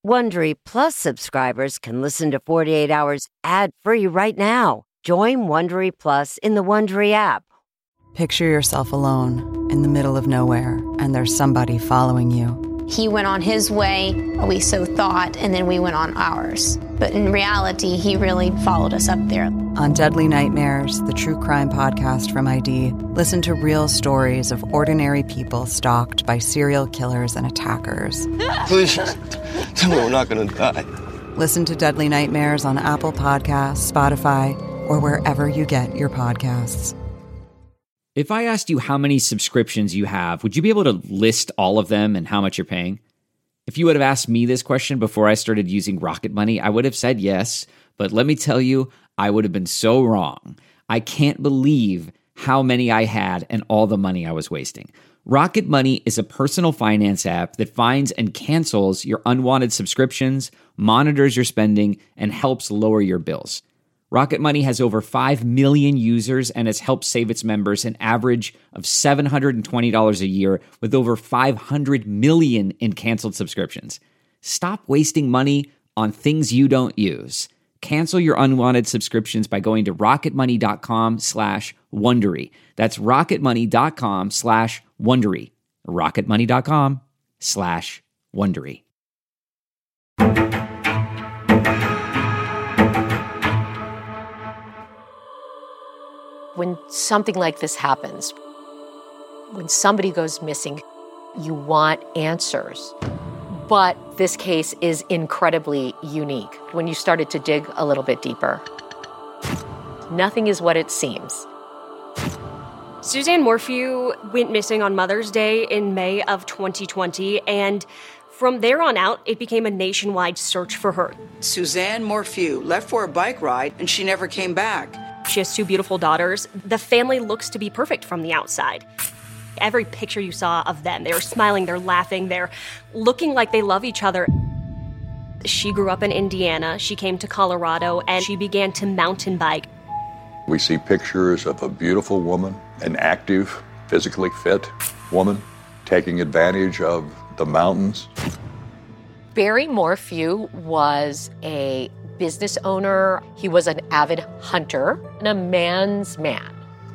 Wondery Plus subscribers can listen to 48 Hours ad-free right now. Join Wondery Plus in the Wondery app. Picture yourself alone in the middle of nowhere, and there's somebody following you. He went on his way, we so thought, and then we went on ours. But in reality, he really followed us up there. On Deadly Nightmares, the true crime podcast from ID, listen to real stories of ordinary people stalked by serial killers and attackers. Please, tell me we're not going to die. Listen to Deadly Nightmares on Apple Podcasts, Spotify, or wherever you get your podcasts. If I asked you how many subscriptions you have, would you be able to list all of them and how much you're paying? If you would have asked me this question before I started using Rocket Money, I would have said yes, but let me tell you, I would have been so wrong. I can't believe how many I had and all the money I was wasting. Rocket Money is a personal finance app that finds and cancels your unwanted subscriptions, monitors your spending, and helps lower your bills. Rocket Money has over 5 million users and has helped save its members an average of $720 a year with over 500 million in canceled subscriptions. Stop wasting money on things you don't use. Cancel your unwanted subscriptions by going to rocketmoney.com/Wondery. That's rocketmoney.com/Wondery. rocketmoney.com/Wondery. When something like this happens, when somebody goes missing, you want answers. But this case is incredibly unique. When you started to dig a little bit deeper, nothing is what it seems. Suzanne Morphew went missing on Mother's Day in May of 2020, and from there on out, it became a nationwide search for her. Suzanne Morphew left for a bike ride, and she never came back. She has 2 beautiful daughters. The family looks to be perfect from the outside. Every picture you saw of them, they were smiling, they're laughing, they're looking like they love each other. She grew up in Indiana. She came to Colorado, and she began to mountain bike. We see pictures of a beautiful woman, an active, physically fit woman, taking advantage of the mountains. Barry Morphew was a business owner. He was an avid hunter and a man's man.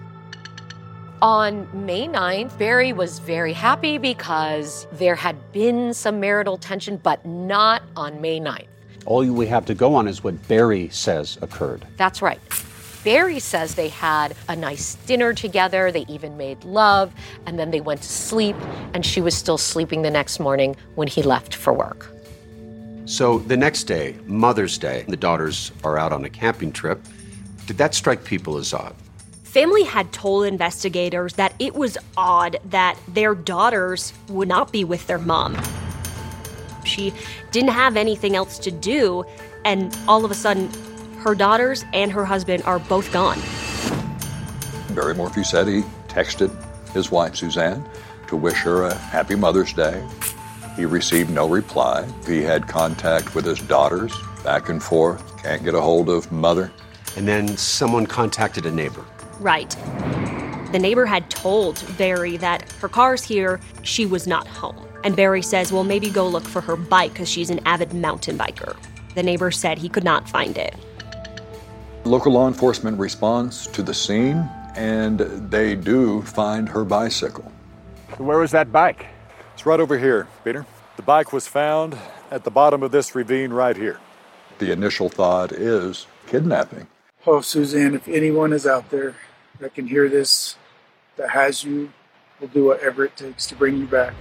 On May 9th, Barry was very happy because there had been some marital tension, but not on May 9th. All we have to go on is what Barry says occurred. That's right. Barry says they had a nice dinner together, they even made love, and then they went to sleep, and she was still sleeping the next morning when he left for work. So the next day, Mother's Day, the daughters are out on a camping trip. Did that strike people as odd? Family had told investigators that it was odd that their daughters would not be with their mom. She didn't have anything else to do, and all of a sudden, her daughters and her husband are both gone. Barry Morphew said he texted his wife, Suzanne, to wish her a happy Mother's Day. He received no reply. He had contact with his daughters, back and forth, can't get a hold of Mother. And then someone contacted a neighbor. Right. The neighbor had told Barry that her car's here, she was not home. And Barry says, well, maybe go look for her bike because she's an avid mountain biker. The neighbor said he could not find it. Local law enforcement responds to the scene, and they do find her bicycle. Where was that bike? It's right over here, Peter. The bike was found at the bottom of this ravine right here. The initial thought is kidnapping. Oh, Suzanne, if anyone is out there that can hear this, that has you, we'll do whatever it takes to bring you back.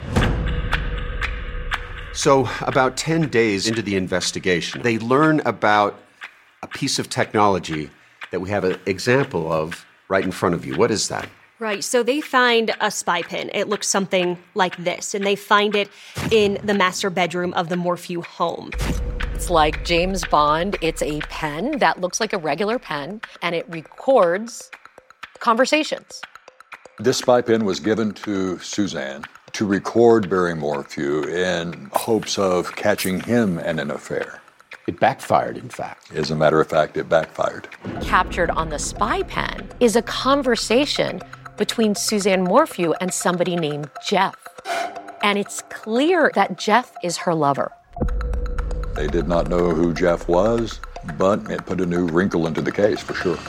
So about 10 days into the investigation, they learn about a piece of technology that we have an example of right in front of you. What is that? Right, so they find a spy pen. It looks something like this, and they find it in the master bedroom of the Morphew home. It's like James Bond. It's a pen that looks like a regular pen, and it records conversations. This spy pen was given to Suzanne to record Barry Morphew in hopes of catching him in an affair. It backfired, in fact. As a matter of fact, it backfired. Captured on the spy pen is a conversation between Suzanne Morphew and somebody named Jeff. And it's clear that Jeff is her lover. They did not know who Jeff was, but it put a new wrinkle into the case for sure.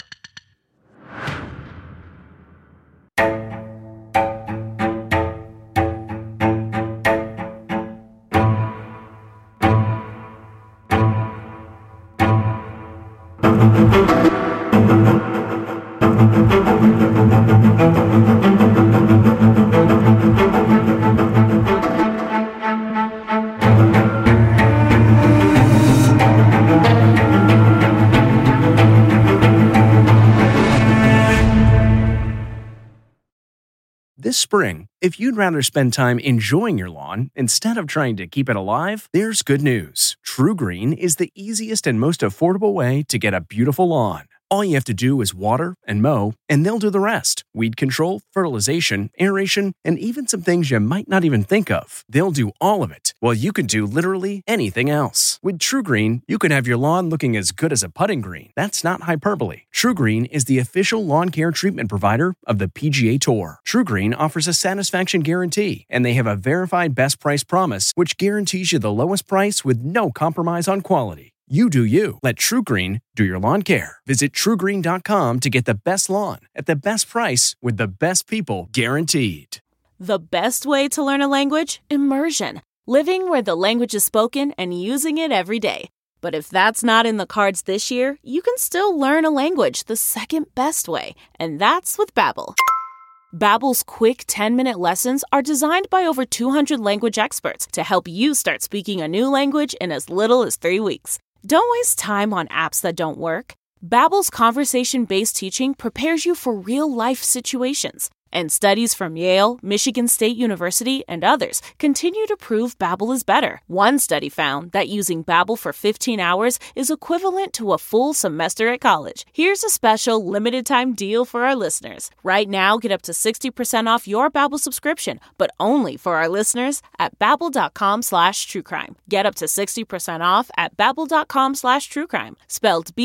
This spring, if you'd rather spend time enjoying your lawn instead of trying to keep it alive, there's good news. TruGreen is the easiest and most affordable way to get a beautiful lawn. All you have to do is water and mow, and they'll do the rest. Weed control, fertilization, aeration, and even some things you might not even think of. They'll do all of it, while you can do literally anything else. With TruGreen, you can have your lawn looking as good as a putting green. That's not hyperbole. TruGreen is the official lawn care treatment provider of the PGA Tour. TruGreen offers a satisfaction guarantee, and they have a verified best price promise, which guarantees you the lowest price with no compromise on quality. You do you. Let TruGreen do your lawn care. Visit TruGreen.com to get the best lawn at the best price with the best people guaranteed. The best way to learn a language? Immersion. Living where the language is spoken and using it every day. But if that's not in the cards this year, you can still learn a language the second best way, and that's with Babbel. Babbel's quick 10-minute lessons are designed by over 200 language experts to help you start speaking a new language in as little as 3 weeks. Don't waste time on apps that don't work. Babbel's conversation-based teaching prepares you for real-life situations. And studies from Yale, Michigan State University, and others continue to prove Babbel is better. One study found that using Babbel for 15 hours is equivalent to a full semester at college. Here's a special limited-time deal for our listeners. Right now, get up to 60% off your Babbel subscription, but only for our listeners at Babbel.com/truecrime. Get up to 60% off at Babbel.com/truecrime. Spelled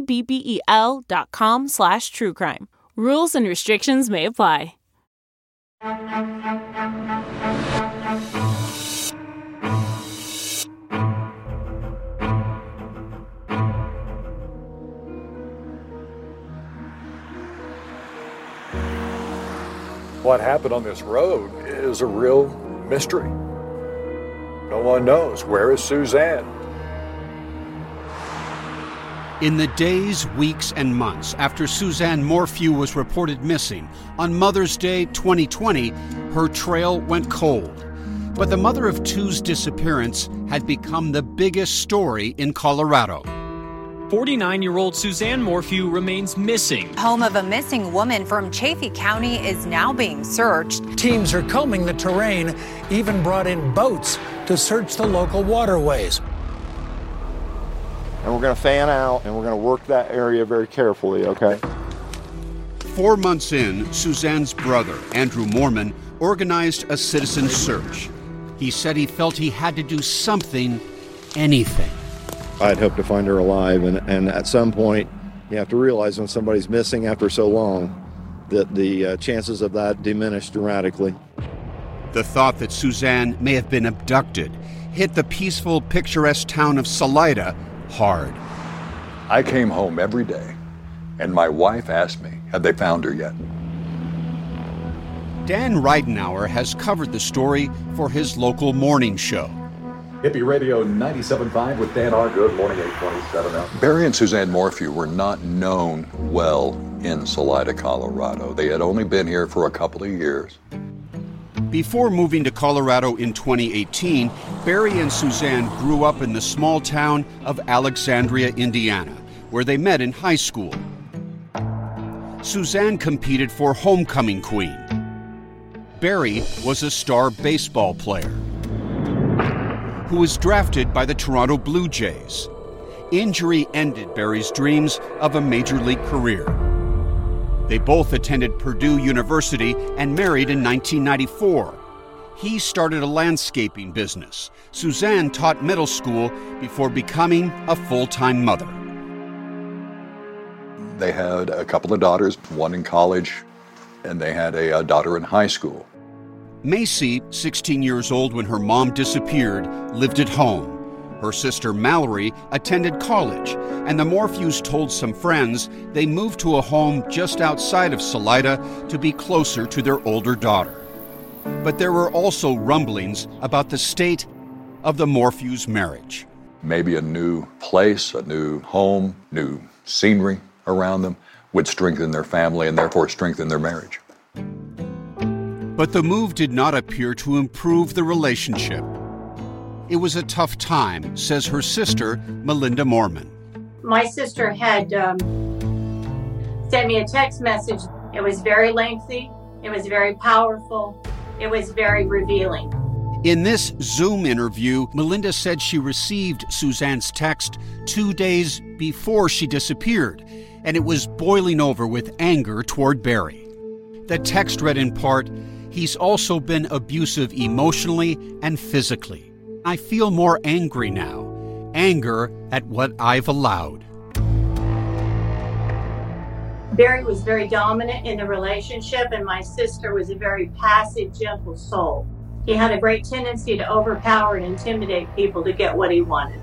BABBEL.com/truecrime. Rules and restrictions may apply. What happened on this road is a real mystery. No one knows. Where is Suzanne? In the days, weeks, and months after Suzanne Morphew was reported missing, on Mother's Day 2020, her trail went cold. But the mother of two's disappearance had become the biggest story in Colorado. 49-year-old Suzanne Morphew remains missing. Home of a missing woman from Chaffee County is now being searched. Teams are combing the terrain, even brought in boats to search the local waterways. And we're going to fan out, and we're going to work that area very carefully, okay? 4 months in, Suzanne's brother, Andrew Mormon, organized a citizen search. He said he felt he had to do something, anything. I'd hoped to find her alive, and at some point, you have to realize when somebody's missing after so long that the chances of that diminish dramatically. The thought that Suzanne may have been abducted hit the peaceful, picturesque town of Salida hard. I came home every day, and my wife asked me, had they found her yet? Dan Ridenour has covered the story for his local morning show. Hippie Radio 97.5 with Dan R. Good morning, 827 now. Barry and Suzanne Morphew were not known well in Salida, Colorado. They had only been here for a couple of years. Before moving to Colorado in 2018, Barry and Suzanne grew up in the small town of Alexandria, Indiana, where they met in high school. Suzanne competed for Homecoming Queen. Barry was a star baseball player who was drafted by the Toronto Blue Jays. Injury ended Barry's dreams of a major league career. They both attended Purdue University and married in 1994. He started a landscaping business. Suzanne taught middle school before becoming a full-time mother. They had a couple of daughters, one in college, and they had a daughter in high school. Macy, 16 years old when her mom disappeared, lived at home. Her sister Mallory attended college, and the Morphews told some friends they moved to a home just outside of Salida to be closer to their older daughter. But there were also rumblings about the state of the Morphews' marriage. Maybe a new place, a new home, new scenery around them would strengthen their family and therefore strengthen their marriage. But the move did not appear to improve the relationship. It was a tough time, says her sister, Melinda Moorman. My sister had sent me a text message. It was very lengthy. It was very powerful. It was very revealing. In this Zoom interview, Melinda said she received Suzanne's text 2 days before she disappeared, and it was boiling over with anger toward Barry. The text read in part, "He's also been abusive emotionally and physically. I feel more angry now. Anger at what I've allowed." Barry was very dominant in the relationship, and my sister was a very passive, gentle soul. He had a great tendency to overpower and intimidate people to get what he wanted.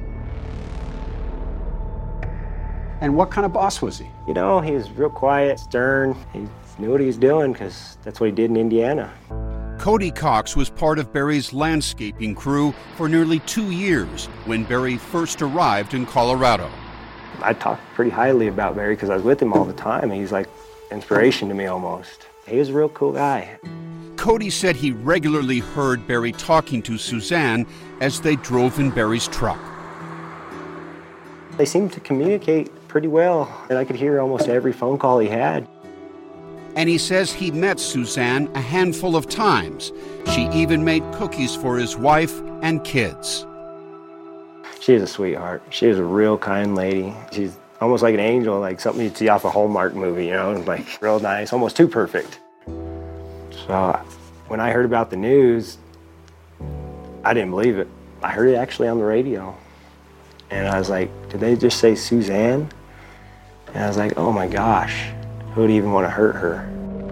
And what kind of boss was he? You know, he was real quiet, stern. He knew what he was doing because that's what he did in Indiana. Cody Cox was part of Barry's landscaping crew for nearly 2 years when Barry first arrived in Colorado. I talked pretty highly about Barry because I was with him all the time. He's like inspiration to me almost. He was a real cool guy. Cody said he regularly heard Barry talking to Suzanne as they drove in Barry's truck. They seemed to communicate pretty well, and I could hear almost every phone call he had. And he says he met Suzanne a handful of times. She even made cookies for his wife and kids. She is a sweetheart. She is a real kind lady. She's almost like an angel, like something you'd see off a Hallmark movie, you know, like real nice, almost too perfect. So when I heard about the news, I didn't believe it. I heard it actually on the radio. And I was like, did they just say Suzanne? And I was like, oh my gosh, who would even want to hurt her?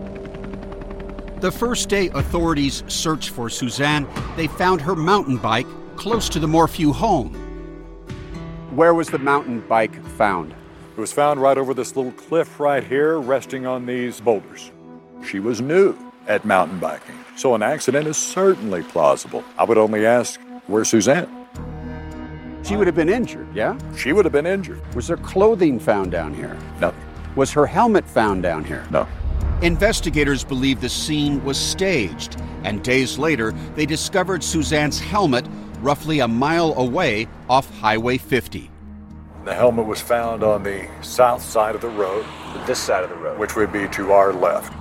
The first day authorities searched for Suzanne, they found her mountain bike close to the Morphew home. Where was the mountain bike found? It was found right over this little cliff right here, resting on these boulders. She was new at mountain biking, so an accident is certainly plausible. I would only ask, where's Suzanne? She would have been injured, yeah? She would have been injured. Was there clothing found down here? No. Was her helmet found down here? No. Investigators believe the scene was staged, and days later, they discovered Suzanne's helmet roughly a mile away off Highway 50. The helmet was found on the south side of the road. This side of the road? Which would be to our left.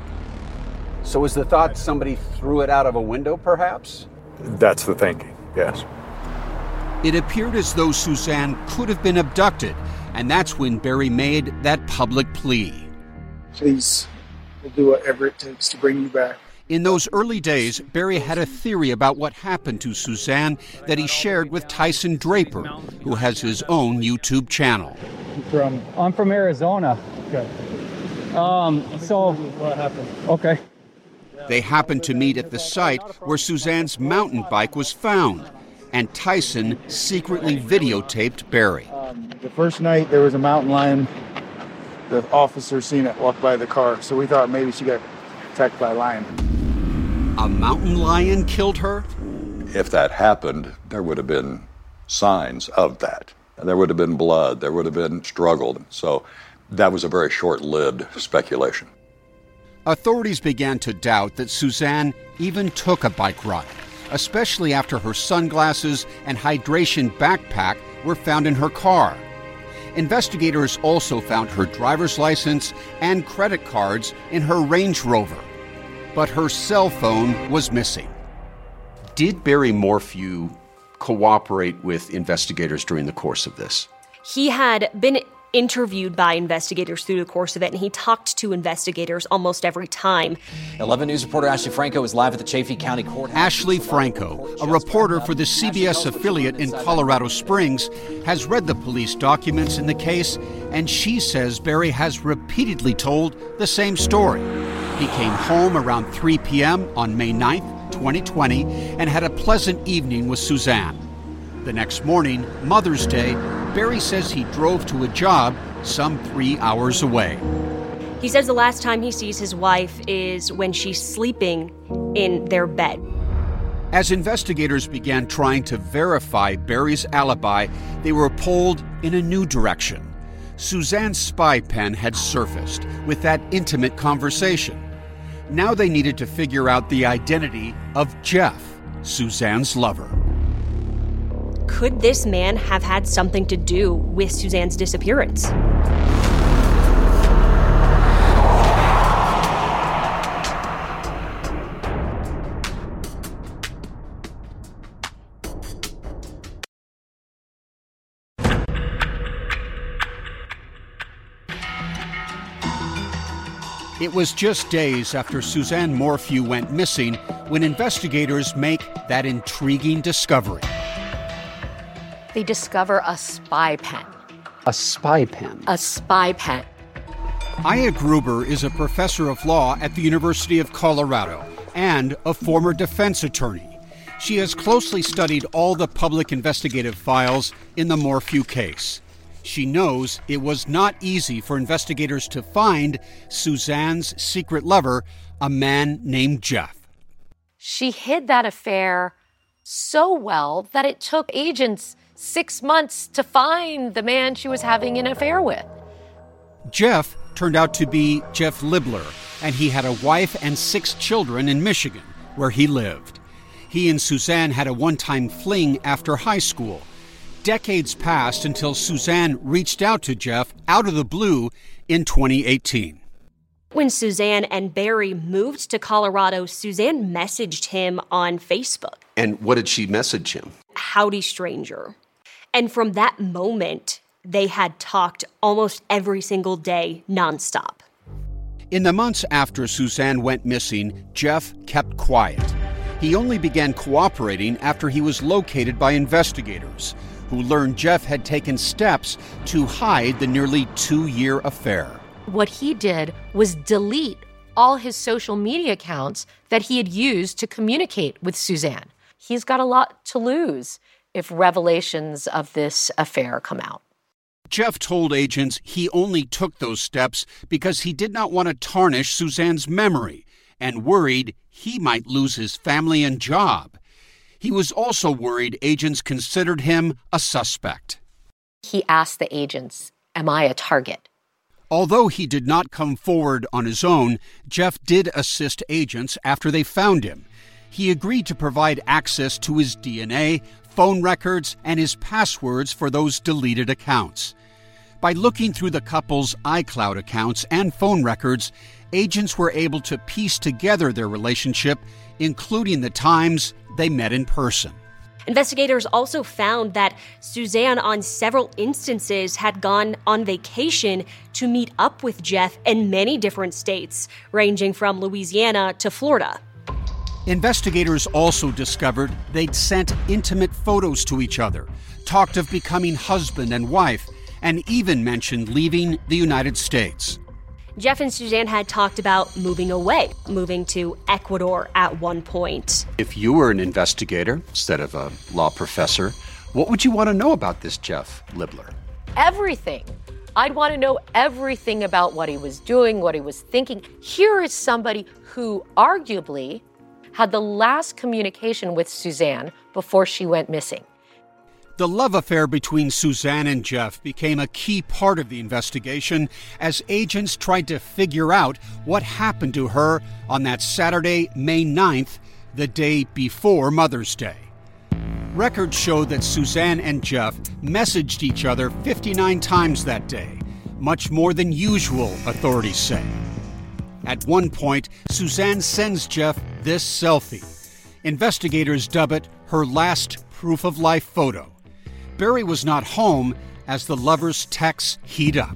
So was the thought somebody threw it out of a window, perhaps? That's the thinking, yes. It appeared as though Suzanne could have been abducted, and that's when Barry made that public plea. Please, we'll do whatever it takes to bring you back. In those early days, Barry had a theory about what happened to Suzanne that he shared with Tyson Draper, who has his own YouTube channel. I'm from Arizona. Okay. So what happened? Okay. They happened to meet at the site where Suzanne's mountain bike was found, and Tyson secretly videotaped Barry. The first night there was a mountain lion. The officer seen it walk by the car, so we thought maybe she got attacked by a lion. A mountain lion killed her? If that happened, there would have been signs of that. There would have been blood, there would have been struggle. So that was a very short-lived speculation. Authorities began to doubt that Suzanne even took a bike ride, especially after her sunglasses and hydration backpack were found in her car. Investigators also found her driver's license and credit cards in her Range Rover, but her cell phone was missing. Did Barry Morphew cooperate with investigators during the course of this? He had been interviewed by investigators through the course of it, and he talked to investigators almost every time. 11 News reporter Ashley Franco is live at the Chaffee County Courthouse. Ashley Franco, a reporter for the CBS affiliate in Colorado Springs, has read the police documents in the case, and she says Barry has repeatedly told the same story. He came home around 3 p.m. on May 9th, 2020, and had a pleasant evening with Suzanne. The next morning, Mother's Day, Barry says he drove to a job some 3 hours away. He says the last time he sees his wife is when she's sleeping in their bed. As investigators began trying to verify Barry's alibi, they were pulled in a new direction. Suzanne's spy pen had surfaced with that intimate conversation. Now they needed to figure out the identity of Jeff, Suzanne's lover. Could this man have had something to do with Suzanne's disappearance? It was just days after Suzanne Morphew went missing when investigators make that intriguing discovery. They discover a spy pen. A spy pen? A spy pen. Aya Gruber is a professor of law at the University of Colorado and a former defense attorney. She has closely studied all the public investigative files in the Morphew case. She knows it was not easy for investigators to find Suzanne's secret lover, a man named Jeff. She hid that affair so well that it took agents 6 months to find the man she was having an affair with. Jeff turned out to be Jeff Libler, and he had a wife and 6 children in Michigan, where he lived. He and Suzanne had a one-time fling after high school. Decades passed until Suzanne reached out to Jeff out of the blue in 2018. When Suzanne and Barry moved to Colorado, Suzanne messaged him on Facebook. And what did she message him? Howdy, stranger. And from that moment, they had talked almost every single day, nonstop. In the months after Suzanne went missing, Jeff kept quiet. He only began cooperating after he was located by investigators, who learned Jeff had taken steps to hide the nearly 2-year affair. What he did was delete all his social media accounts that he had used to communicate with Suzanne. He's got a lot to lose if revelations of this affair come out. Jeff told agents he only took those steps because he did not want to tarnish Suzanne's memory and worried he might lose his family and job. He was also worried agents considered him a suspect. He asked the agents, "Am I a target?" Although he did not come forward on his own, Jeff did assist agents after they found him. He agreed to provide access to his DNA, phone records, and his passwords for those deleted accounts. By looking through the couple's iCloud accounts and phone records, agents were able to piece together their relationship, including the times they met in person. Investigators also found that Suzanne, on several instances, had gone on vacation to meet up with Jeff in many different states, ranging from Louisiana to Florida. Investigators also discovered they'd sent intimate photos to each other, talked of becoming husband and wife, and even mentioned leaving the United States. Jeff and Suzanne had talked about moving away, moving to Ecuador at one point. If you were an investigator instead of a law professor, what would you want to know about this Jeff Libler? Everything. I'd want to know everything about what he was doing, what he was thinking. Here is somebody who arguably had the last communication with Suzanne before she went missing. The love affair between Suzanne and Jeff became a key part of the investigation as agents tried to figure out what happened to her on that Saturday, May 9th, the day before Mother's Day. Records show that Suzanne and Jeff messaged each other 59 times that day, much more than usual, authorities say. At one point, Suzanne sends Jeff this selfie. Investigators dub it her last proof of life photo. Barry was not home as the lovers' texts heat up.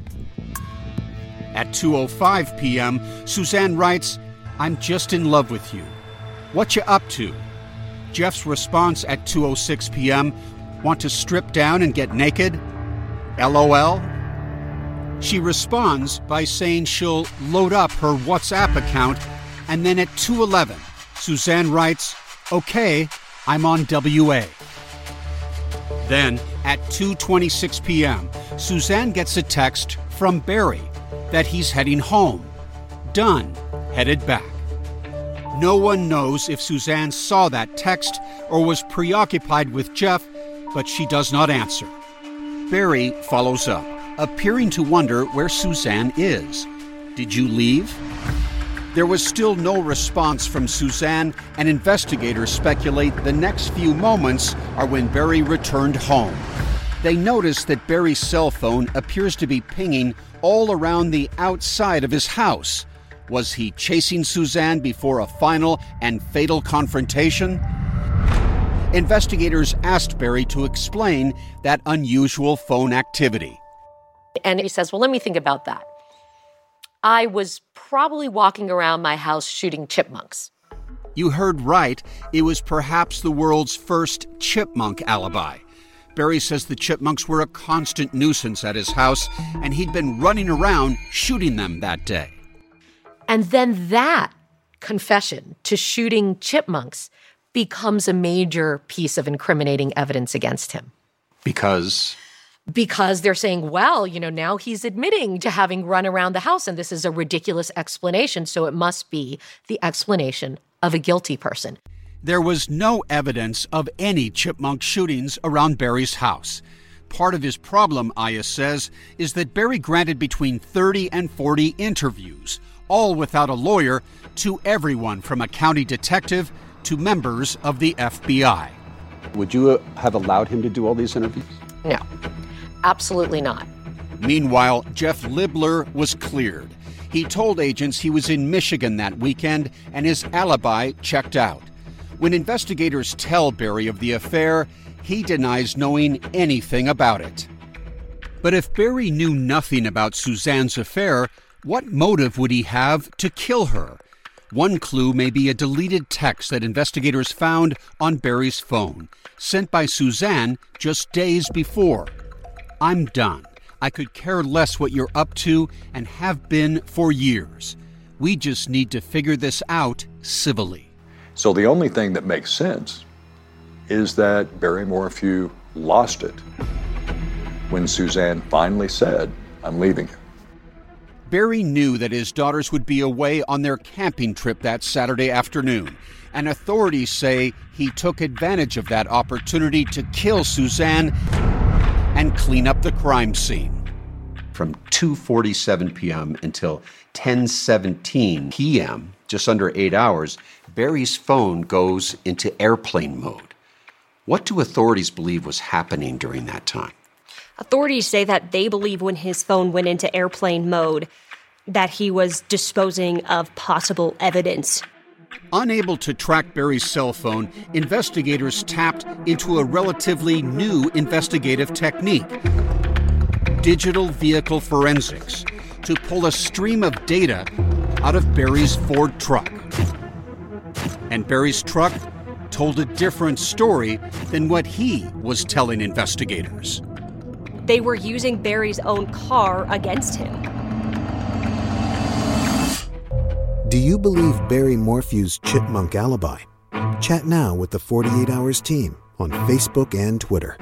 At 2:05 p.m., Suzanne writes, "I'm just in love with you. What you up to?" Jeff's response at 2:06 p.m., "Want to strip down and get naked? LOL." She responds by saying she'll load up her WhatsApp account, and then at 2:11, Suzanne writes, "Okay, I'm on WA." Then, at 2:26 p.m., Suzanne gets a text from Barry that he's heading home. Done. Headed back. No one knows if Suzanne saw that text or was preoccupied with Jeff, but she does not answer. Barry follows up, appearing to wonder where Suzanne is. Did you leave? There was still no response from Suzanne, and investigators speculate the next few moments are when Barry returned home. They notice that Barry's cell phone appears to be pinging all around the outside of his house. Was he chasing Suzanne before a final and fatal confrontation? Investigators asked Barry to explain that unusual phone activity. And he says, well, let me think about that. I was probably walking around my house shooting chipmunks. You heard right. It was perhaps the world's first chipmunk alibi. Barry says the chipmunks were a constant nuisance at his house, and he'd been running around shooting them that day. And then that confession to shooting chipmunks becomes a major piece of incriminating evidence against him. Because they're saying, well, now he's admitting to having run around the house, and this is a ridiculous explanation, so it must be the explanation of a guilty person. There was no evidence of any chipmunk shootings around Barry's house. Part of his problem, Aya says, is that Barry granted between 30 and 40 interviews, all without a lawyer, to everyone from a county detective to members of the FBI. Would you have allowed him to do all these interviews? No, absolutely not. Meanwhile, Jeff Libler was cleared. He told agents he was in Michigan that weekend and his alibi checked out. When investigators tell Barry of the affair, he denies knowing anything about it. But if Barry knew nothing about Suzanne's affair, what motive would he have to kill her? One clue may be a deleted text that investigators found on Barry's phone, sent by Suzanne just days before. I'm done. I could care less what you're up to and have been for years. We just need to figure this out civilly. So the only thing that makes sense is that Barry Morphew lost it when Suzanne finally said, I'm leaving you. Barry knew that his daughters would be away on their camping trip that Saturday afternoon, and authorities say he took advantage of that opportunity to kill Suzanne and clean up the crime scene. From 2:47 p.m. until 10:17 p.m., just under 8 hours, Barry's phone goes into airplane mode. What do authorities believe was happening during that time? Authorities say that they believe when his phone went into airplane mode that he was disposing of possible evidence. Unable to track Barry's cell phone, investigators tapped into a relatively new investigative technique, digital vehicle forensics, to pull a stream of data out of Barry's Ford truck. And Barry's truck told a different story than what he was telling investigators. They were using Barry's own car against him. Do you believe Barry Morphew's chipmunk alibi? Chat now with the 48 Hours team on Facebook and Twitter.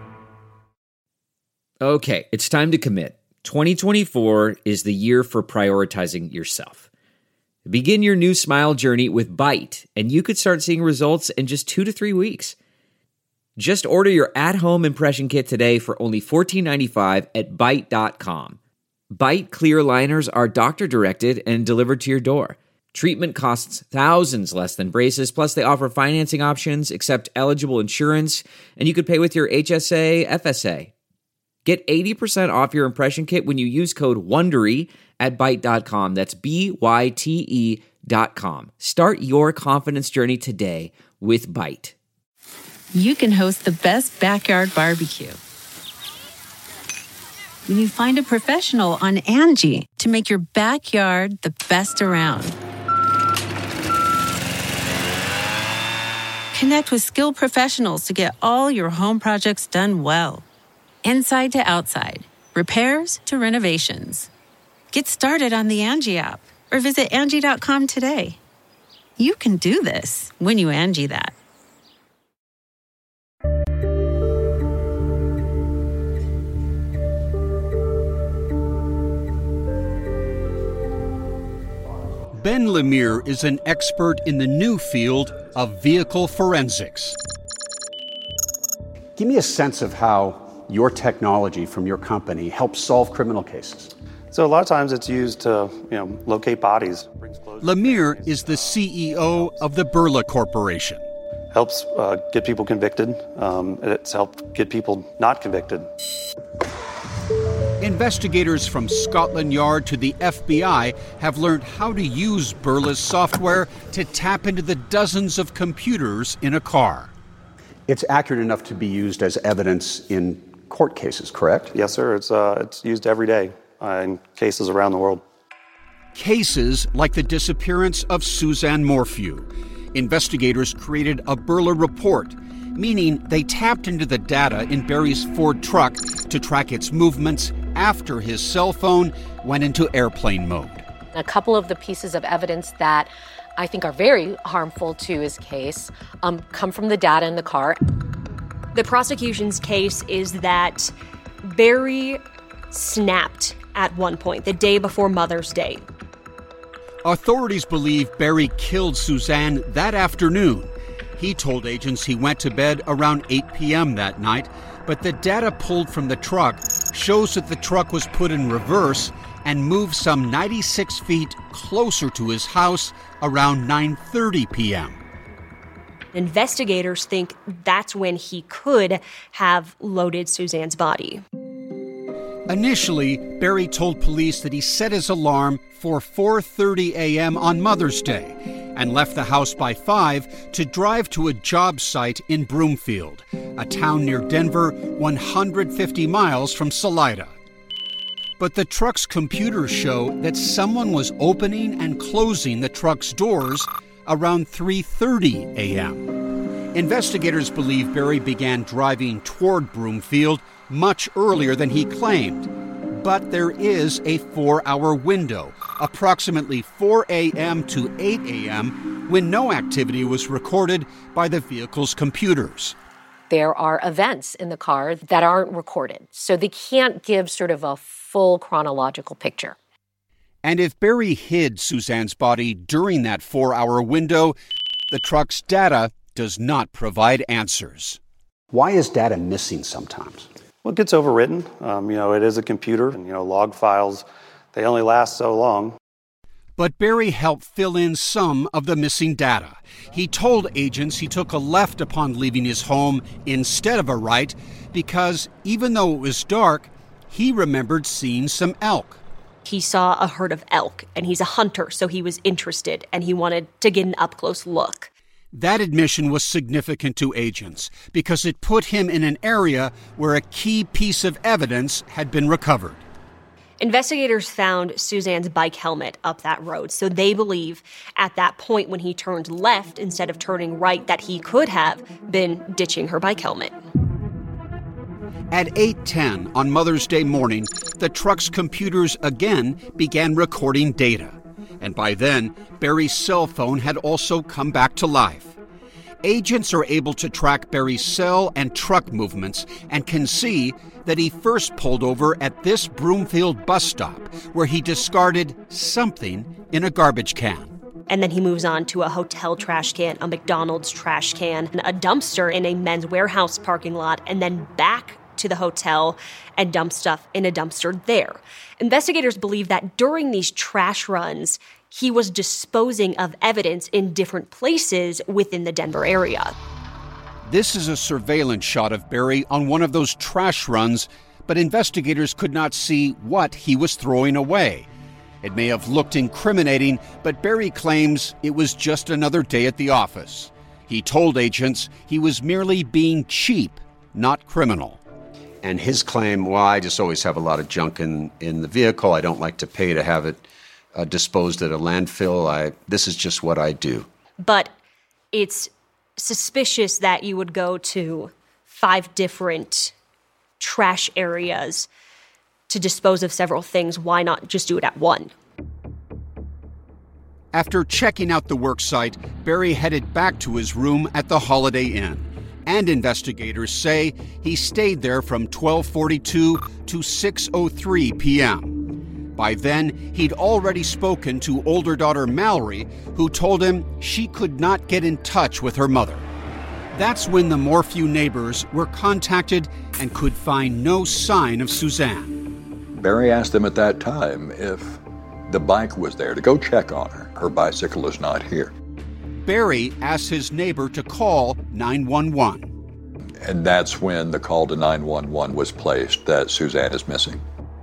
Okay, it's time to commit. 2024 is the year for prioritizing yourself. Begin your new smile journey with Byte, and you could start seeing results in just 2 to 3 weeks. Just order your at-home impression kit today for only $14.95 at Byte.com. Byte clear liners are doctor-directed and delivered to your door. Treatment costs thousands less than braces, plus they offer financing options, accept eligible insurance, and you could pay with your HSA, FSA. Get 80% off your impression kit when you use code WONDERY at Byte.com. That's BYTE.com. Start your confidence journey today with Byte. You can host the best backyard barbecue when you find a professional on Angie to make your backyard the best around. Connect with skilled professionals to get all your home projects done well. Inside to outside, repairs to renovations. Get started on the Angie app or visit Angie.com today. You can do this when you Angie that. Ben Lemire is an expert in the new field of vehicle forensics. Give me a sense of how your technology from your company helps solve criminal cases. So a lot of times it's used to, locate bodies. Lemire is the CEO of the Birla Corporation. Helps get people convicted. It's helped get people not convicted. Investigators from Scotland Yard to the FBI have learned how to use Birla's software to tap into the dozens of computers in a car. It's accurate enough to be used as evidence in court cases, correct? Yes, sir. It's used every day in cases around the world. Cases like the disappearance of Suzanne Morphew. Investigators created a Birla report, meaning they tapped into the data in Barry's Ford truck to track its movements after his cell phone went into airplane mode. A couple of the pieces of evidence that I think are very harmful to his case come from the data in the car. The prosecution's case is that Barry snapped at one point, the day before Mother's Day. Authorities believe Barry killed Suzanne that afternoon. He told agents he went to bed around 8 p.m. that night, but the data pulled from the truck shows that the truck was put in reverse and moved some 96 feet closer to his house around 9:30 p.m. Investigators think that's when he could have loaded Suzanne's body. Initially, Barry told police that he set his alarm for 4:30 a.m. on Mother's Day and left the house by 5 to drive to a job site in Broomfield, a town near Denver 150 miles from Salida. But the truck's computers show that someone was opening and closing the truck's doors around 3:30 a.m. Investigators believe Barry began driving toward Broomfield much earlier than he claimed. But there is a 4-hour window, approximately 4 a.m. to 8 a.m., when no activity was recorded by the vehicle's computers. There are events in the car that aren't recorded, so they can't give sort of a full chronological picture. And if Barry hid Suzanne's body during that 4-hour window, the truck's data does not provide answers. Why is data missing sometimes? Well, it gets overwritten. It is a computer, and, log files, they only last so long. But Barry helped fill in some of the missing data. He told agents he took a left upon leaving his home instead of a right because even though it was dark, he remembered seeing some elk. He saw a herd of elk, and he's a hunter, so he was interested, and he wanted to get an up-close look. That admission was significant to agents because it put him in an area where a key piece of evidence had been recovered. Investigators found Suzanne's bike helmet up that road, so they believe at that point when he turned left instead of turning right that he could have been ditching her bike helmet. At 8:10 on Mother's Day morning, the truck's computers again began recording data. And by then, Barry's cell phone had also come back to life. Agents are able to track Barry's cell and truck movements and can see that he first pulled over at this Broomfield bus stop where he discarded something in a garbage can. And then he moves on to a hotel trash can, a McDonald's trash can, a dumpster in a Men's Warehouse parking lot, and then back to the hotel and dump stuff in a dumpster there. Investigators believe that during these trash runs, he was disposing of evidence in different places within the Denver area. This is a surveillance shot of Barry on one of those trash runs, but investigators could not see what he was throwing away. It may have looked incriminating, but Barry claims it was just another day at the office. He told agents he was merely being cheap, not criminal. And his claim, well, I just always have a lot of junk in the vehicle. I don't like to pay to have it disposed at a landfill. This is just what I do. But it's suspicious that you would go to 5 different trash areas to dispose of several things. Why not just do it at one? After checking out the worksite, Barry headed back to his room at the Holiday Inn. And investigators say he stayed there from 12:42 to 6:03 p.m. By then, he'd already spoken to older daughter Mallory, who told him she could not get in touch with her mother. That's when the Morphew neighbors were contacted and could find no sign of Suzanne. Barry asked them at that time if the bike was there to go check on her. Her bicycle is not here. Barry asked his neighbor to call 911. And that's when the call to 911 was placed that Suzanne is missing.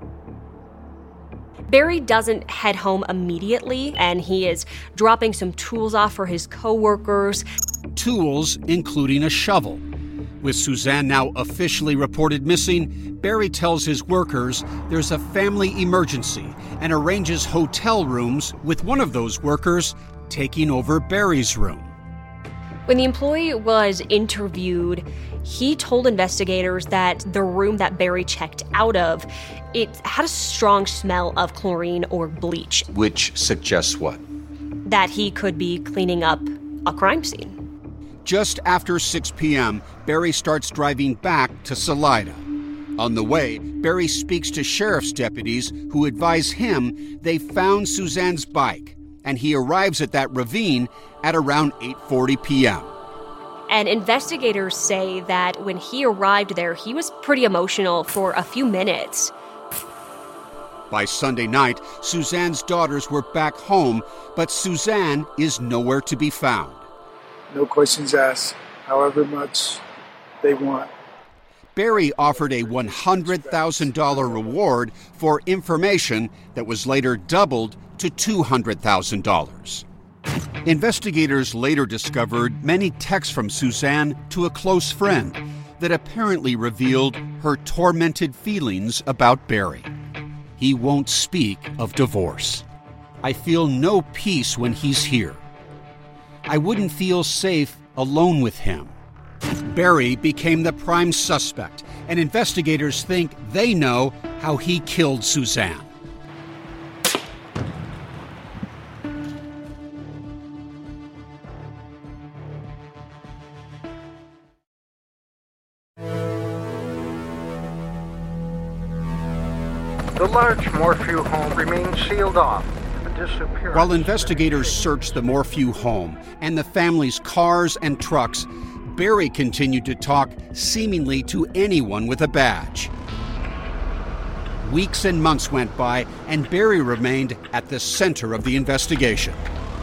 Barry doesn't head home immediately, and he is dropping some tools off for his coworkers. Tools including a shovel. With Suzanne now officially reported missing, Barry tells his workers there's a family emergency and arranges hotel rooms with one of those workers taking over Barry's room. When the employee was interviewed, he told investigators that the room that Barry checked out of, it had a strong smell of chlorine or bleach. Which suggests what? That he could be cleaning up a crime scene. Just after 6 p.m., Barry starts driving back to Salida. On the way, Barry speaks to sheriff's deputies who advise him they found Suzanne's bike, and he arrives at that ravine at around 8:40 p.m. And investigators say that when he arrived there, he was pretty emotional for a few minutes. By Sunday night, Suzanne's daughters were back home, but Suzanne is nowhere to be found. No questions asked, however much they want. Barry offered a $100,000 reward for information that was later doubled to $200,000. Investigators later discovered many texts from Suzanne to a close friend that apparently revealed her tormented feelings about Barry. He won't speak of divorce. I feel no peace when he's here. I wouldn't feel safe alone with him. Barry became the prime suspect, and investigators think they know how he killed Suzanne. The large Morphew home remains sealed off. While investigators searched the Morphew home and the family's cars and trucks, Barry continued to talk seemingly to anyone with a badge. Weeks and months went by, and Barry remained at the center of the investigation.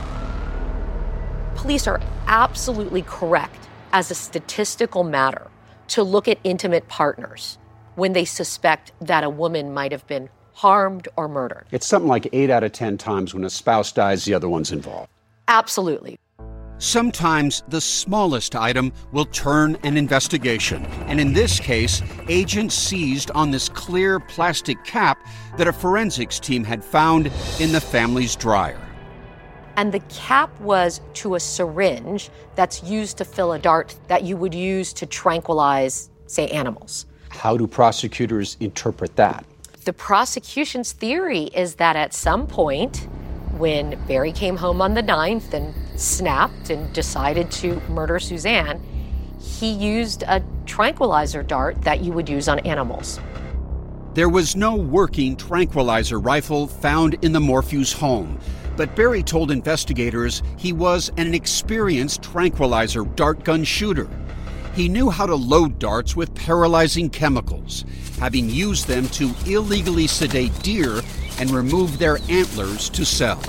Police are absolutely correct, as a statistical matter, to look at intimate partners when they suspect that a woman might have been harmed or murdered. It's something like 8 out of 10 times when a spouse dies, the other one's involved. Absolutely. Sometimes the smallest item will turn an investigation. And in this case, agents seized on this clear plastic cap that a forensics team had found in the family's dryer. And the cap was to a syringe that's used to fill a dart that you would use to tranquilize, say, animals. How do prosecutors interpret that? The prosecution's theory is that at some point, when Barry came home on the 9th and snapped and decided to murder Suzanne, he used a tranquilizer dart that you would use on animals. There was no working tranquilizer rifle found in the Morphew's home, but Barry told investigators he was an experienced tranquilizer dart gun shooter. He knew how to load darts with paralyzing chemicals, having used them to illegally sedate deer and remove their antlers to sell.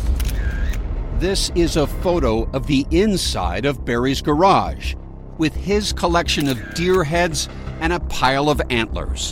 This is a photo of the inside of Barry's garage, with his collection of deer heads and a pile of antlers.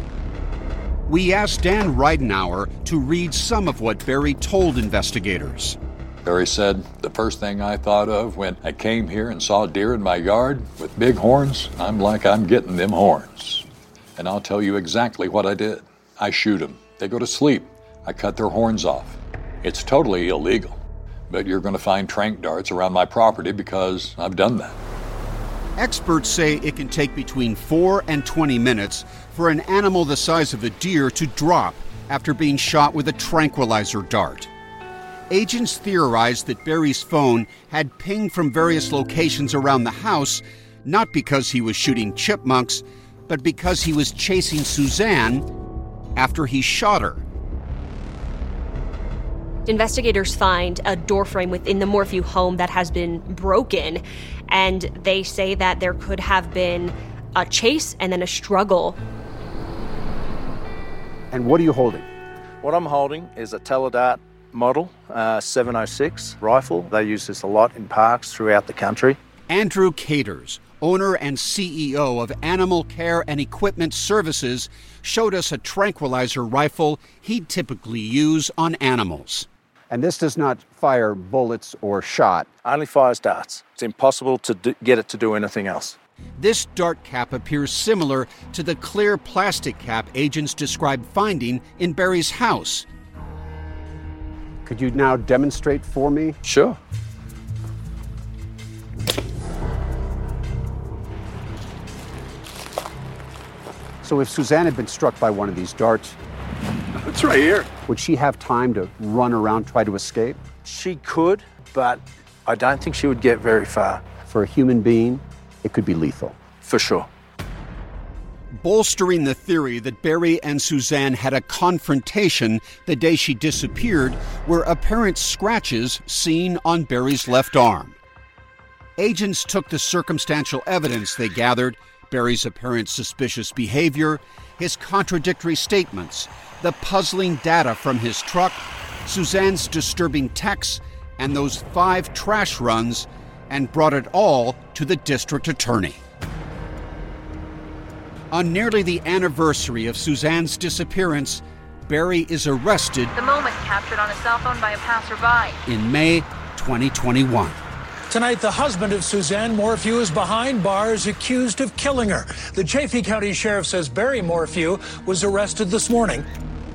We asked Dan Ridenour to read some of what Barry told investigators. Barry said, the first thing I thought of when I came here and saw deer in my yard with big horns, I'm getting them horns. And I'll tell you exactly what I did. I shoot them. They go to sleep. I cut their horns off. It's totally illegal. But you're going to find tranq darts around my property because I've done that. Experts say it can take between 4 and 20 minutes for an animal the size of a deer to drop after being shot with a tranquilizer dart. Agents theorized that Barry's phone had pinged from various locations around the house, not because he was shooting chipmunks, but because he was chasing Suzanne after he shot her. Investigators find a doorframe within the Morphew home that has been broken, and they say that there could have been a chase and then a struggle. And what are you holding? What I'm holding is a Teledat model 706 rifle. They use this a lot in parks throughout the country. Andrew Caters, owner and CEO of Animal Care and Equipment Services, showed us a tranquilizer rifle he'd typically use on animals. And this does not fire bullets or shot. Only fires darts. It's impossible to get it to do anything else. This dart cap appears similar to the clear plastic cap agents described finding in Barry's house. Could you now demonstrate for me? Sure. So if Suzanne had been struck by one of these darts, it's right here. Would she have time to run around, try to escape? She could, but I don't think she would get very far. For a human being, it could be lethal. For sure. Bolstering the theory that Barry and Suzanne had a confrontation the day she disappeared were apparent scratches seen on Barry's left arm. Agents took the circumstantial evidence they gathered, Barry's apparent suspicious behavior, his contradictory statements, the puzzling data from his truck, Suzanne's disturbing texts, and those 5 trash runs, and brought it all to the district attorney. On nearly the anniversary of Suzanne's disappearance, Barry is arrested. The moment captured on a cell phone by a passerby. In May 2021. Tonight, the husband of Suzanne Morphew is behind bars, accused of killing her. The Chaffee County Sheriff says Barry Morphew was arrested this morning.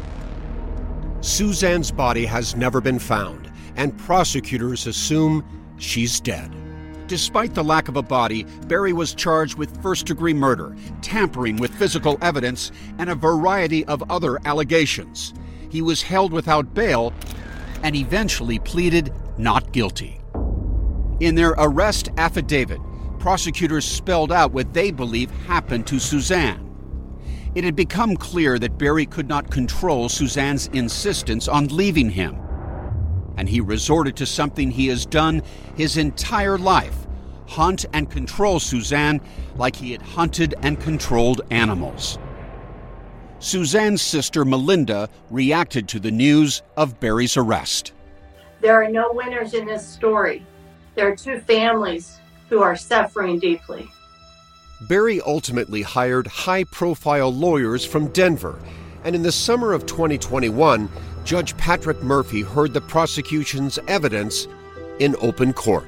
Suzanne's body has never been found, and prosecutors assume she's dead. Despite the lack of a body, Barry was charged with first-degree murder, tampering with physical evidence, and a variety of other allegations. He was held without bail and eventually pleaded not guilty. In their arrest affidavit, prosecutors spelled out what they believe happened to Suzanne. It had become clear that Barry could not control Suzanne's insistence on leaving him, and he resorted to something he has done his entire life: hunt and control Suzanne like he had hunted and controlled animals. Suzanne's sister Melinda reacted to the news of Barry's arrest. There are no winners in this story. There are 2 families who are suffering deeply. Barry ultimately hired high-profile lawyers from Denver, and in the summer of 2021, Judge Patrick Murphy heard the prosecution's evidence in open court.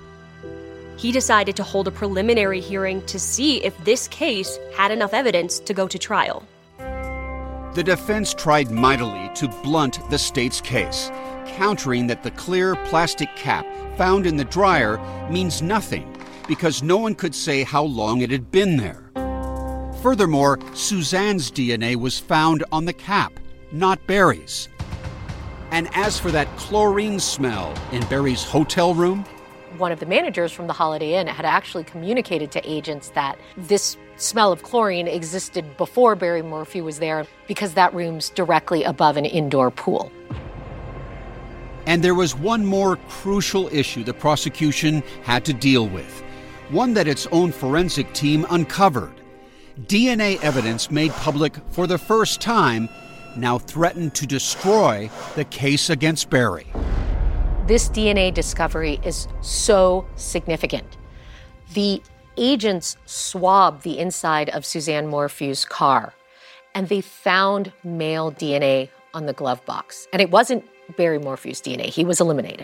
He decided to hold a preliminary hearing to see if this case had enough evidence to go to trial. The defense tried mightily to blunt the state's case, countering that the clear plastic cap found in the dryer means nothing because no one could say how long it had been there. Furthermore, Suzanne's DNA was found on the cap, not Barry's. And as for that chlorine smell in Barry's hotel room, one of the managers from the Holiday Inn had actually communicated to agents that this smell of chlorine existed before Barry Morphew was there because that room's directly above an indoor pool. And there was one more crucial issue the prosecution had to deal with, one that its own forensic team uncovered. DNA evidence made public for the first time now threatened to destroy the case against Barry. This DNA discovery is so significant. The agents swabbed the inside of Suzanne Morphew's car, and they found male DNA on the glove box. And it wasn't Barry Morphew's DNA. He was eliminated.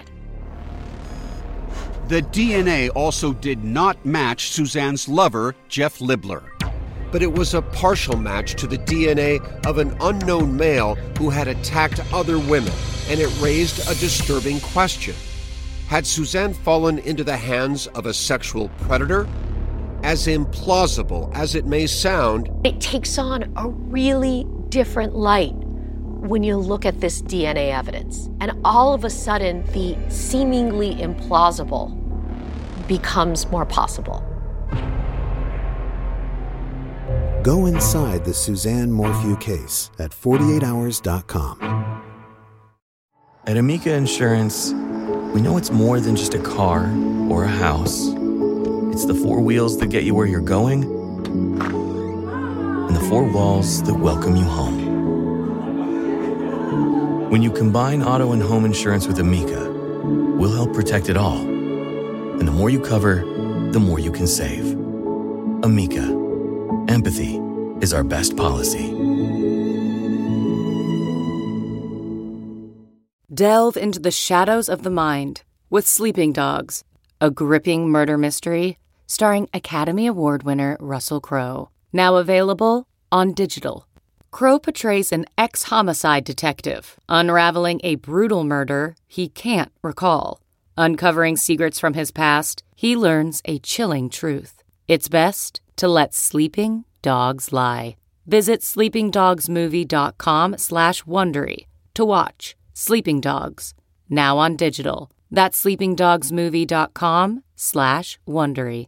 The DNA also did not match Suzanne's lover, Jeff Libler. But it was a partial match to the DNA of an unknown male who had attacked other women, and it raised a disturbing question. Had Suzanne fallen into the hands of a sexual predator? As implausible as it may sound, it takes on a really different light when you look at this DNA evidence. And all of a sudden, the seemingly implausible becomes more possible. Go inside the Suzanne Morphew case at 48hours.com. At Amica Insurance, we know it's more than just a car or a house. It's the four wheels that get you where you're going and the four walls that welcome you home. When you combine auto and home insurance with Amica, we'll help protect it all. And the more you cover, the more you can save. Amica. Empathy is our best policy. Delve into the shadows of the mind with Sleeping Dogs, a gripping murder mystery starring Academy Award winner Russell Crowe. Now available on digital. Crowe portrays an ex-homicide detective unraveling a brutal murder he can't recall. Uncovering secrets from his past, he learns a chilling truth. It's best to let sleeping dogs lie. Visit sleepingdogsmovie.com/Wondery to watch Sleeping Dogs, now on digital. That's sleepingdogsmovie.com/Wondery.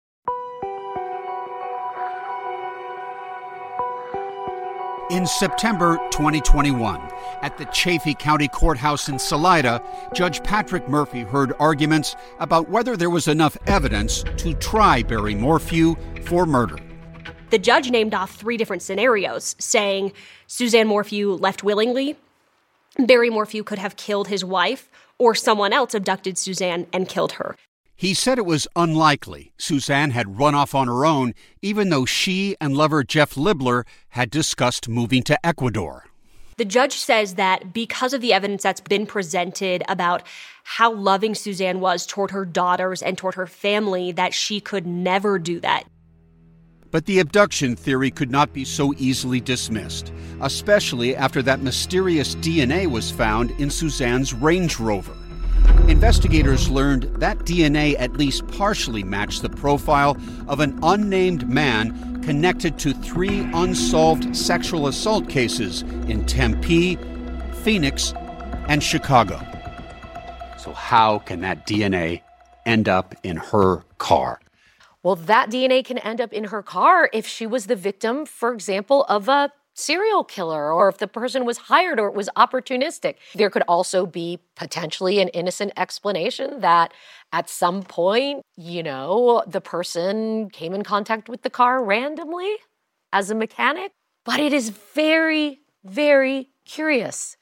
In September 2021, at the Chaffee County Courthouse in Salida, Judge Patrick Murphy heard arguments about whether there was enough evidence to try Barry Morphew for murder. The judge named off 3 different scenarios, saying Suzanne Morphew left willingly, Barry Morphew could have killed his wife, or someone else abducted Suzanne and killed her. He said it was unlikely Suzanne had run off on her own, even though she and lover Jeff Libler had discussed moving to Ecuador. The judge says that because of the evidence that's been presented about how loving Suzanne was toward her daughters and toward her family, that she could never do that. But the abduction theory could not be so easily dismissed, especially after that mysterious DNA was found in Suzanne's Range Rover. Investigators learned that DNA at least partially matched the profile of an unnamed man connected to 3 unsolved sexual assault cases in Tempe, Phoenix, and Chicago. So how can that DNA end up in her car? Well, that DNA can end up in her car if she was the victim, for example, of a serial killer, or if the person was hired or it was opportunistic. There could also be potentially an innocent explanation that at some point, the person came in contact with the car randomly as a mechanic. But it is very, very curious.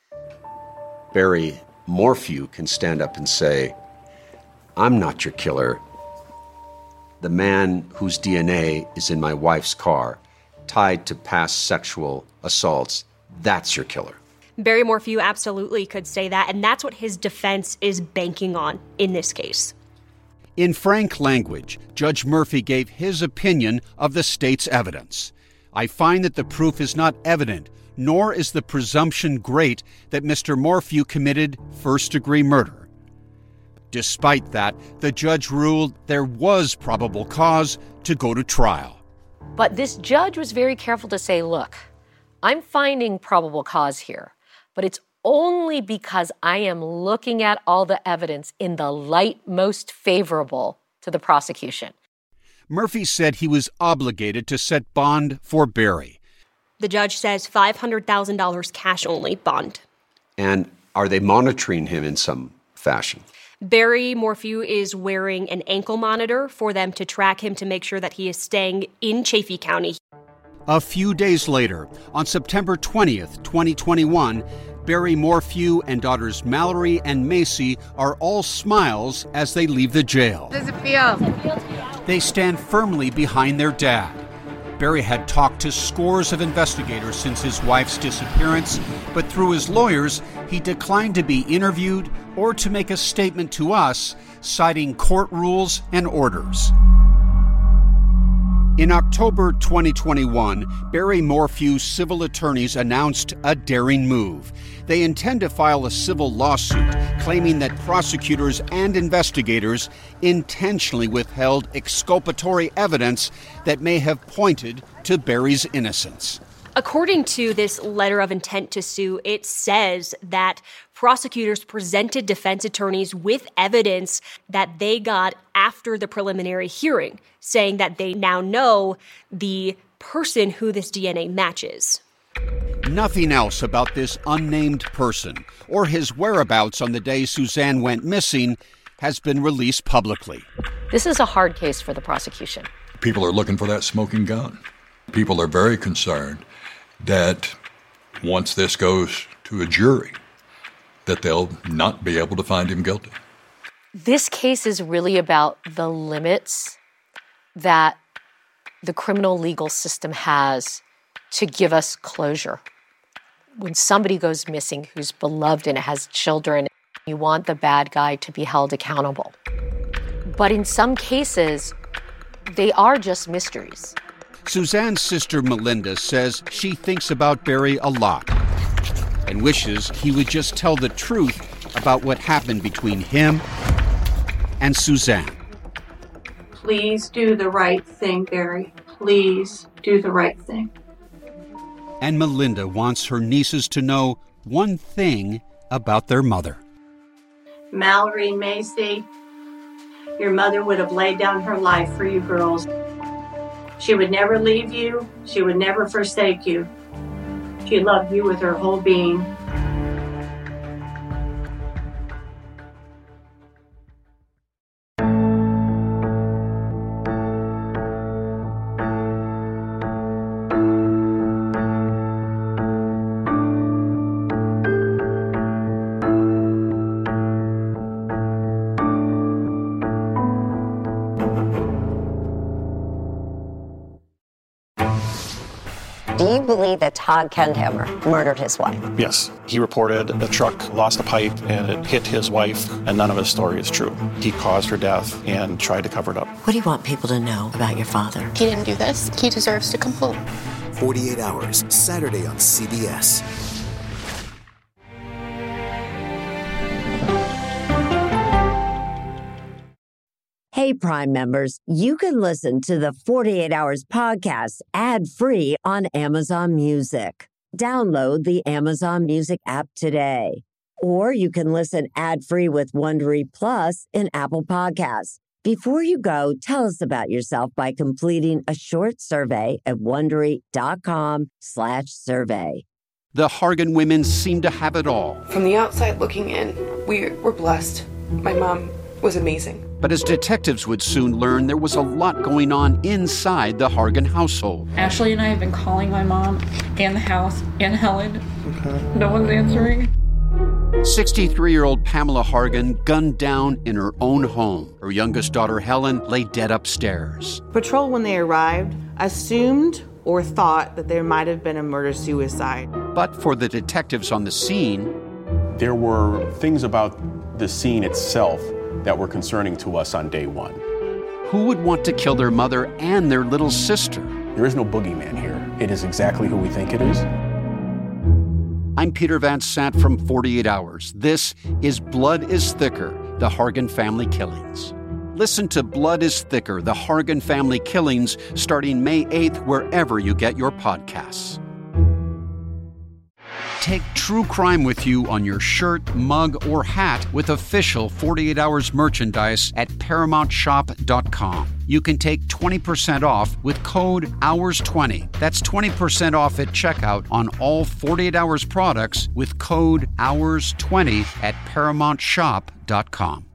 Barry Morphew can stand up and say, "I'm not your killer. The man whose DNA is in my wife's car, tied to past sexual assaults, that's your killer." Barry Morphew absolutely could say that, and that's what his defense is banking on in this case. In frank language, Judge Murphy gave his opinion of the state's evidence. "I find that the proof is not evident, nor is the presumption great that Mr. Morphew committed first-degree murder." Despite that, the judge ruled there was probable cause to go to trial. But this judge was very careful to say, look, I'm finding probable cause here, but it's only because I am looking at all the evidence in the light most favorable to the prosecution. Murphy said he was obligated to set bond for Barry. The judge says $500,000 cash only bond. And are they monitoring him in some fashion? Barry Morphew is wearing an ankle monitor for them to track him to make sure that he is staying in Chaffee County. A few days later, on September 20th, 2021, Barry Morphew and daughters Mallory and Macy are all smiles as they leave the jail. How does it feel? They stand firmly behind their dad. Barry had talked to scores of investigators since his wife's disappearance, but through his lawyers, he declined to be interviewed or to make a statement to us, citing court rules and orders. In October 2021, Barry Morphew's civil attorneys announced a daring move. They intend to file a civil lawsuit claiming that prosecutors and investigators intentionally withheld exculpatory evidence that may have pointed to Barry's innocence. According to this letter of intent to sue, it says that prosecutors presented defense attorneys with evidence that they got after the preliminary hearing, saying that they now know the person who this DNA matches. Nothing else about this unnamed person or his whereabouts on the day Suzanne went missing has been released publicly. This is a hard case for the prosecution. People are looking for that smoking gun. People are very concerned that once this goes to a jury, that they'll not be able to find him guilty. This case is really about the limits that the criminal legal system has to give us closure. When somebody goes missing who's beloved and has children, you want the bad guy to be held accountable. But in some cases, they are just mysteries. Suzanne's sister Melinda says she thinks about Barry a lot and wishes he would just tell the truth about what happened between him and Suzanne. Please do the right thing, Barry. Please do the right thing. And Melinda wants her nieces to know one thing about their mother. Mallory and Macy, your mother would have laid down her life for you girls. She would never leave you. She would never forsake you. She loved you with her whole being. Do you believe that Todd Kendhammer murdered his wife? Yes. He reported the truck lost a pipe and it hit his wife, and none of his story is true. He caused her death and tried to cover it up. What do you want people to know about your father? He didn't do this. He deserves to come home. 48 Hours, Saturday on CBS. Hey, Prime members, you can listen to the 48 Hours podcast ad-free on Amazon Music. Download the Amazon Music app today. Or you can listen ad-free with Wondery Plus in Apple Podcasts. Before you go, tell us about yourself by completing a short survey at Wondery.com/survey. The Hargan women seem to have it all. From the outside looking in, we were blessed. My mom was amazing. But as detectives would soon learn, there was a lot going on inside the Hargan household. Ashley and I have been calling my mom and the house and Helen. No one's answering. 63-year-old Pamela Hargan gunned down in her own home. Her youngest daughter, Helen, lay dead upstairs. Patrol, when they arrived, assumed or thought that there might have been a murder-suicide. But for the detectives on the scene, there were things about the scene itself that were concerning to us on day one. Who would want to kill their mother and their little sister? There is no boogeyman here. It is exactly who we think it is. I'm Peter Van Sant from 48 Hours. This is Blood is Thicker, the Hargan Family Killings. Listen to Blood is Thicker, the Hargan Family Killings, starting May 8th, wherever you get your podcasts. Take true crime with you on your shirt, mug, or hat with official 48 Hours merchandise at ParamountShop.com. You can take 20% off with code HOURS20. That's 20% off at checkout on all 48 Hours products with code HOURS20 at ParamountShop.com.